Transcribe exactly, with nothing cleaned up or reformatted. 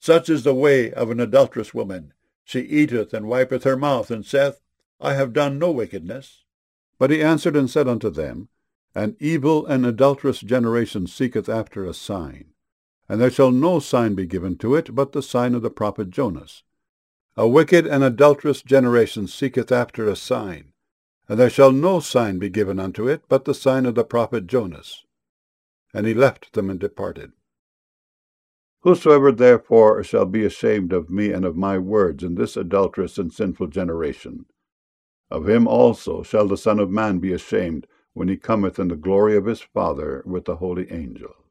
Such is the way of an adulterous woman. She eateth and wipeth her mouth, and saith, I have done no wickedness. But he answered and said unto them, An evil and adulterous generation seeketh after a sign, and there shall no sign be given to it but the sign of the prophet Jonas. A wicked and adulterous generation seeketh after a sign, and there shall no sign be given unto it but the sign of the prophet Jonas. And he left them and departed. Whosoever therefore shall be ashamed of me and of my words in this adulterous and sinful generation, of him also shall the Son of Man be ashamed when he cometh in the glory of his Father with the holy angels.